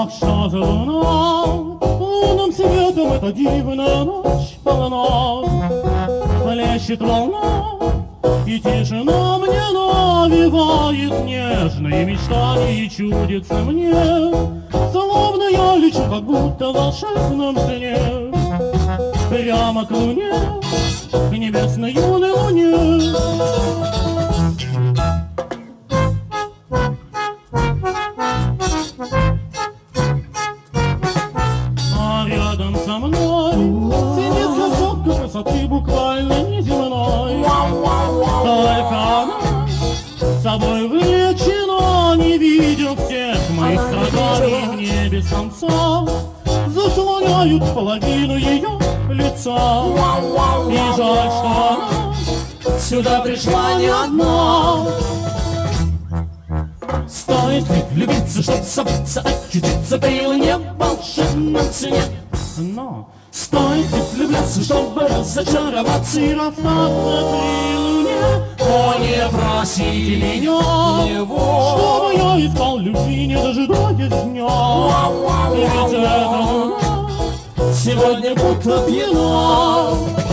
Ах, что за луна, лунным светом эта дивная ночь полна. Плещет волна, и тишина мне навевает нежные мечтания, и чудится мне, словно я лечу, как будто в волшебном сне, прямо к луне, к небесной юной луне. А рядом со мной сидит красотка красоты буквально неземной. Только она собой влечена, не видел всех моих страданий в небе с конца. Заслоняют половину ее лица. И жаль, что она сюда пришла не одна. Стоит ли влюбиться, чтоб забыться, очутиться при луне в волшебном сне? Но стоит ли влюбляться, чтобы разочароваться и расстаться при луне? О, не просите меня, чтобы я искал любви, не дожидаясь дня. Ведь эта луна сегодня будто пьяна.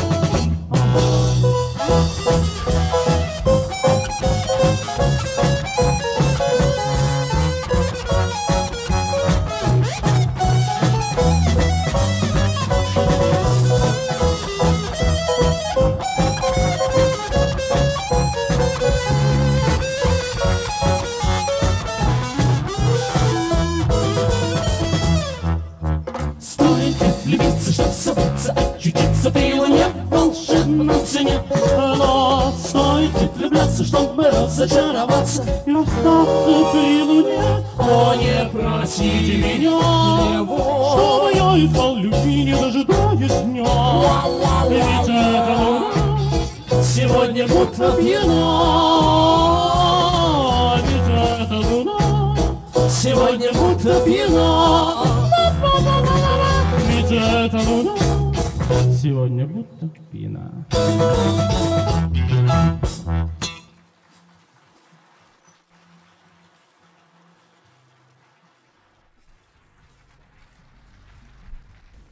Влюбиться, чтоб забыться, очутиться при луне в волшебном сне. Но стоит ли влюбляться, чтобы разочароваться и расстаться при луне? О, не просите меня, чтобы я искал любви, не дожидаясь дня. Ведь эта луна сегодня будто пьяна. Ведь эта луна сегодня будто пьяна. Ведь эта луна сегодня будто пьяна.